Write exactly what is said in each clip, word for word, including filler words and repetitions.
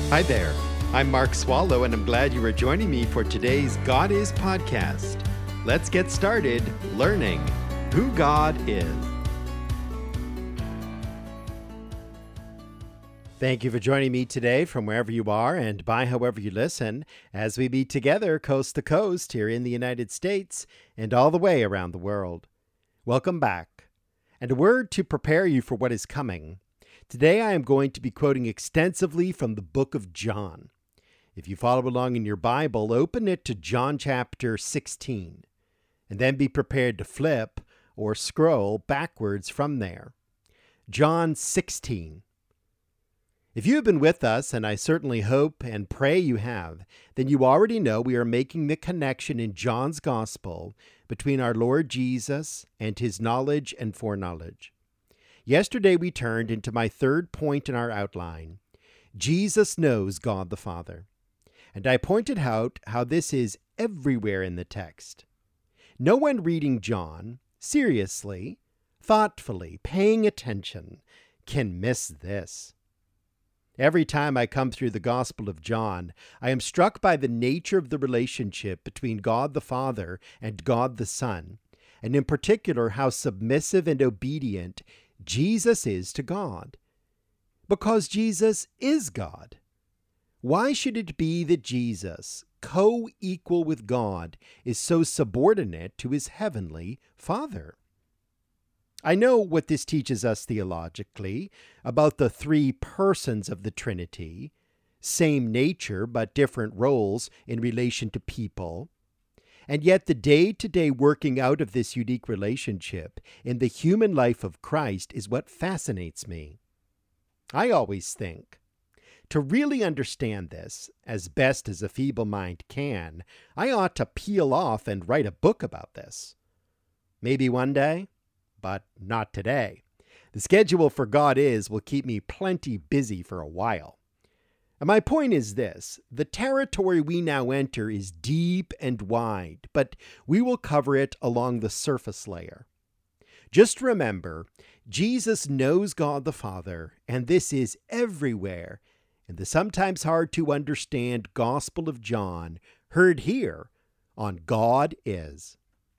Hi there. I'm Mark Swallow, and I'm glad you are joining me for today's God Is podcast. Let's get started learning who God is. Thank you for joining me today from wherever you are and by however you listen as we meet together coast to coast here in the United States and all the way around the world. Welcome back. And a word to prepare you for what is coming. Today I am going to be quoting extensively from the book of John. If you follow along in your Bible, open it to John chapter sixteen, and then be prepared to flip or scroll backwards from there. John sixteen. If you have been with us, and I certainly hope and pray you have, then you already know we are making the connection in John's Gospel between our Lord Jesus and his knowledge and foreknowledge. Yesterday we turned into my third point in our outline. Jesus knows God the Father. And I pointed out how this is everywhere in the text. No one reading John, seriously, thoughtfully, paying attention, can miss this. Every time I come through the Gospel of John, I am struck by the nature of the relationship between God the Father and God the Son, and in particular how submissive and obedient Jesus is to God. Because Jesus is God. Why should it be that Jesus, co-equal with God, is so subordinate to his heavenly Father? I know what this teaches us theologically about the three persons of the Trinity, same nature but different roles in relation to people, and yet the day-to-day working out of this unique relationship in the human life of Christ is what fascinates me. I always think, to really understand this, as best as a feeble mind can, I ought to peel off and write a book about this. Maybe one day, but not today. The schedule for God Is will keep me plenty busy for a while. And my point is this: the territory we now enter is deep and wide, but we will cover it along the surface layer. Just remember, Jesus knows God the Father, and this is everywhere in the sometimes hard to understand Gospel of John, heard here on God Is.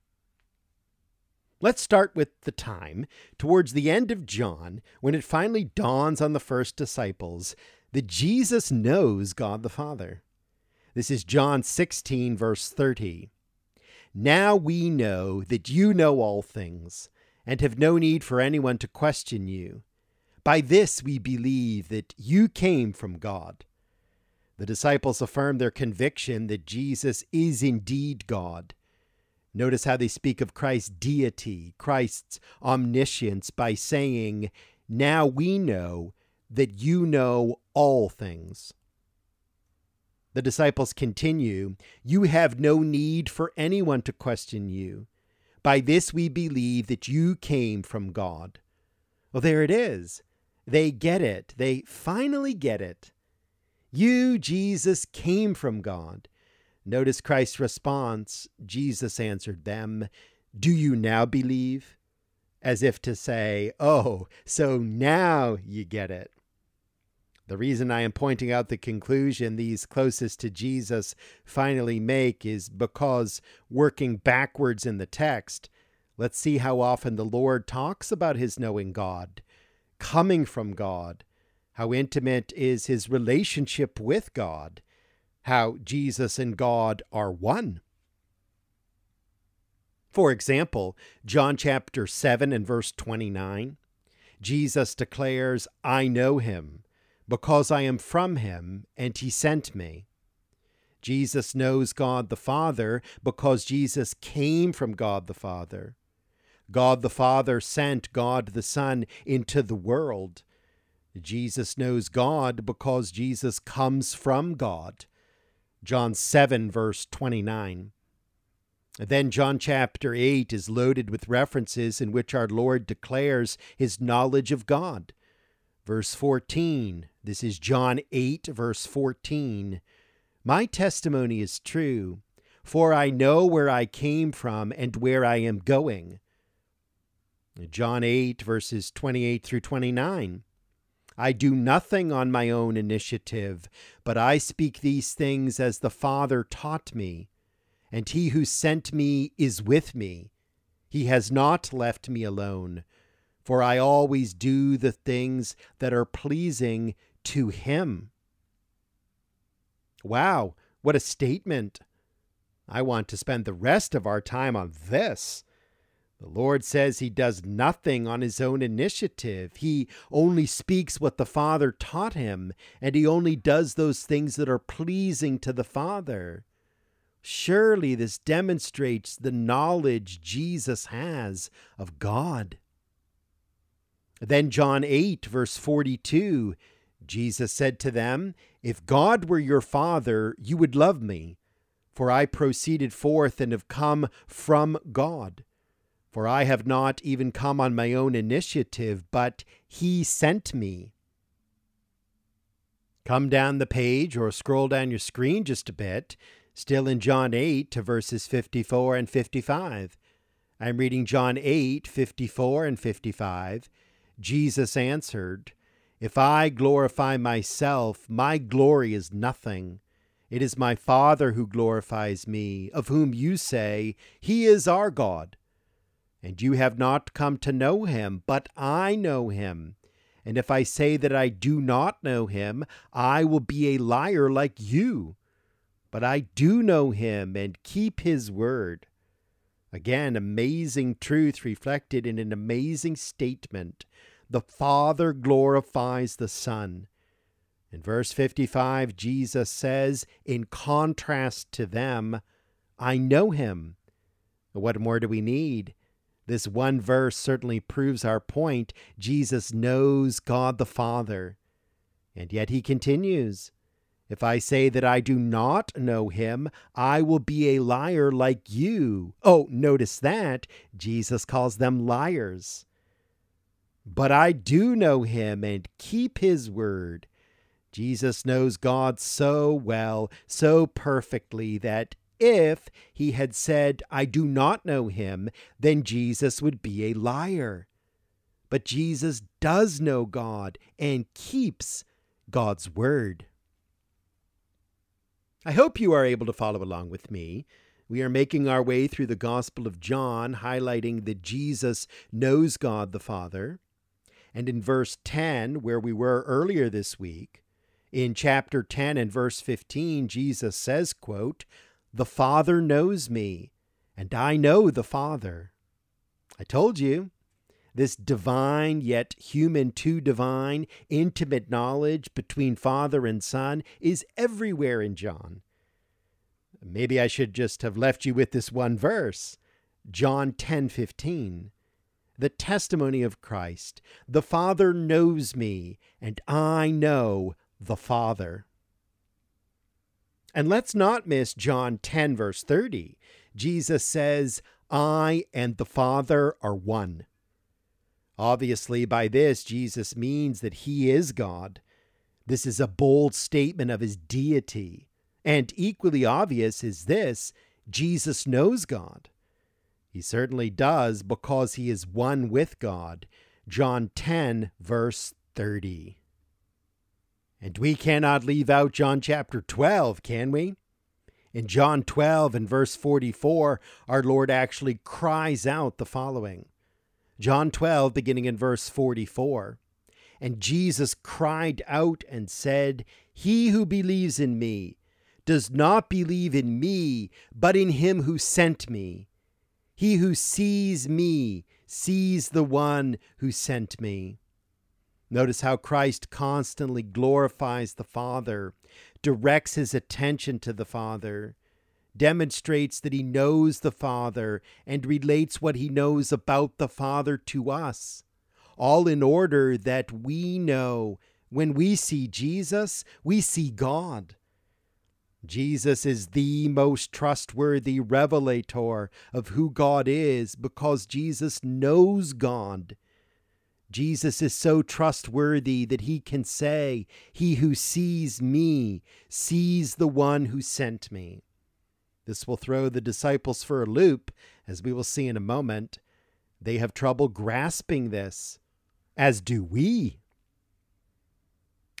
Let's start with the time, towards the end of John, when it finally dawns on the first disciples that Jesus knows God the Father. This is John sixteen, verse thirty. Now we know that you know all things, and have no need for anyone to question you. By this we believe that you came from God. The disciples affirm their conviction that Jesus is indeed God. Notice how they speak of Christ's deity, Christ's omniscience, by saying, now we know that you know all things. The disciples continue, you have no need for anyone to question you. By this we believe that you came from God. Well, there it is. They get it. They finally get it. You, Jesus, came from God. Notice Christ's response. Jesus answered them, do you now believe? As if to say, oh, so now you get it. The reason I am pointing out the conclusion these closest to Jesus finally make is because, working backwards in the text, let's see how often the Lord talks about his knowing God, coming from God, how intimate is his relationship with God, how Jesus and God are one. For example, John chapter seven and verse twenty-nine, Jesus declares, I know him, because I am from him, and he sent me. Jesus knows God the Father because Jesus came from God the Father. God the Father sent God the Son into the world. Jesus knows God because Jesus comes from God. John seven, verse twenty-nine. Then John chapter eight is loaded with references in which our Lord declares his knowledge of God. Verse fourteen, this is John eight, verse fourteen. My testimony is true, for I know where I came from and where I am going. John eight, verses twenty-eight through twenty-nine. I do nothing on my own initiative, but I speak these things as the Father taught me, and he who sent me is with me. He has not left me alone, for I always do the things that are pleasing to him. Wow, what a statement. I want to spend the rest of our time on this. The Lord says he does nothing on his own initiative. He only speaks what the Father taught him, and he only does those things that are pleasing to the Father. Surely this demonstrates the knowledge Jesus has of God. Then John eight, verse forty-two, Jesus said to them, "If God were your Father, you would love me, for I proceeded forth and have come from God. For I have not even come on my own initiative, but he sent me." Come down the page or scroll down your screen just a bit, still in John eight to verses fifty-four and fifty-five. I'm reading John eight, fifty-four and fifty-five. Jesus answered, "If I glorify myself, my glory is nothing. It is my Father who glorifies me, of whom you say, he is our God. And you have not come to know him, but I know him. And if I say that I do not know him, I will be a liar like you. But I do know him and keep his word." Again, amazing truth reflected in an amazing statement. The Father glorifies the Son. In verse fifty-five, Jesus says, in contrast to them, "I know him." What more do we need? This one verse certainly proves our point. Jesus knows God the Father. And yet he continues, "If I say that I do not know him, I will be a liar like you." Oh, notice that. Jesus calls them liars. "But I do know him and keep his word." Jesus knows God so well, so perfectly, that if he had said, "I do not know him," then Jesus would be a liar. But Jesus does know God and keeps God's word. I hope you are able to follow along with me. We are making our way through the Gospel of John, highlighting that Jesus knows God the Father. And in verse ten, where we were earlier this week, in chapter ten and verse fifteen, Jesus says, quote, "The Father knows me, and I know the Father." I told you, this divine yet human to divine, intimate knowledge between Father and Son is everywhere in John. Maybe I should just have left you with this one verse, John ten fifteen. The testimony of Christ. The Father knows me, and I know the Father. And let's not miss John ten, verse thirty. Jesus says, "I and the Father are one." Obviously, by this, Jesus means that he is God. This is a bold statement of his deity. And equally obvious is this: Jesus knows God. He certainly does, because he is one with God. John ten, verse thirty. And we cannot leave out John chapter twelve, can we? In John twelve and verse forty-four, our Lord actually cries out the following. John twelve, beginning in verse forty-four. "And Jesus cried out and said, 'He who believes in me does not believe in me, but in him who sent me. He who sees me sees the one who sent me.'" Notice how Christ constantly glorifies the Father, directs his attention to the Father, demonstrates that he knows the Father, and relates what he knows about the Father to us, all in order that we know when we see Jesus, we see God. Jesus is the most trustworthy revelator of who God is, because Jesus knows God. Jesus is so trustworthy that he can say, "He who sees me sees the one who sent me." This will throw the disciples for a loop, as we will see in a moment. They have trouble grasping this, as do we.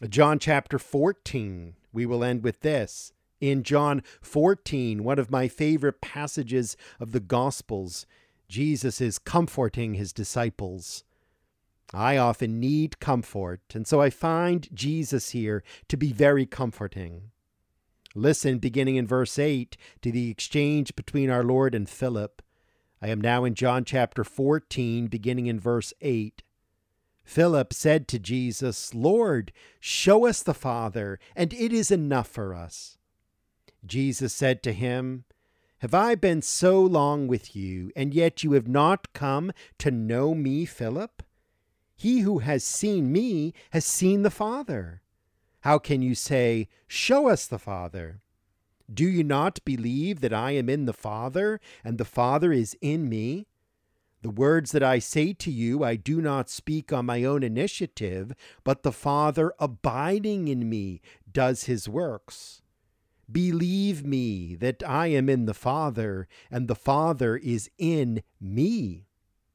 John chapter fourteen, we will end with this. In John fourteen, one of my favorite passages of the Gospels, Jesus is comforting his disciples. I often need comfort, and so I find Jesus here to be very comforting. Listen, beginning in verse eight, to the exchange between our Lord and Philip. I am now in John chapter fourteen, beginning in verse eight. Philip said to Jesus, "Lord, show us the Father, and it is enough for us." Jesus said to him, "Have I been so long with you, and yet you have not come to know me, Philip? He who has seen me has seen the Father. How can you say, 'Show us the Father'? Do you not believe that I am in the Father, and the Father is in me? The words that I say to you, I do not speak on my own initiative, but the Father abiding in me does his works. Believe me that I am in the Father, and the Father is in me."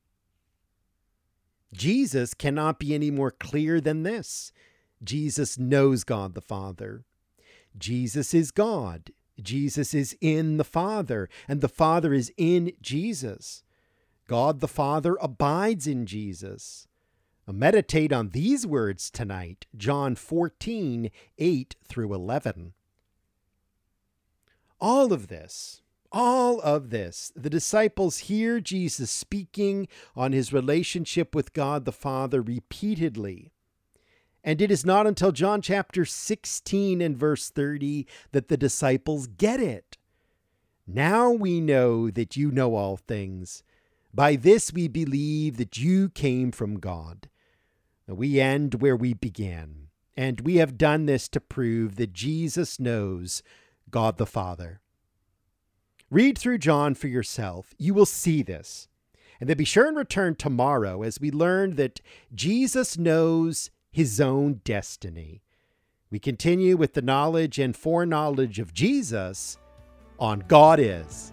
Jesus cannot be any more clear than this. Jesus knows God the Father. Jesus is God. Jesus is in the Father, and the Father is in Jesus. God the Father abides in Jesus. Meditate on these words tonight, John fourteen, eight through eleven. All of this, all of this, the disciples hear Jesus speaking on his relationship with God the Father repeatedly. And it is not until John chapter sixteen and verse thirty that the disciples get it. "Now we know that you know all things. By this we believe that you came from God." We end where we began, and we have done this to prove that Jesus knows God the Father. Read through John for yourself. You will see this. And then be sure and return tomorrow as we learn that Jesus knows his own destiny. We continue with the knowledge and foreknowledge of Jesus on God Is.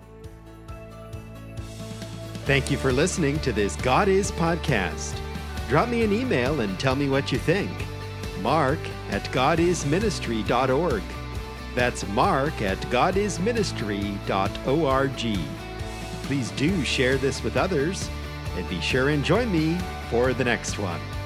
Thank you for listening to this God Is podcast. Drop me an email and tell me what you think. Mark at god is ministry dot org. That's Mark at god is ministry dot org. Please do share this with others, and be sure and join me for the next one.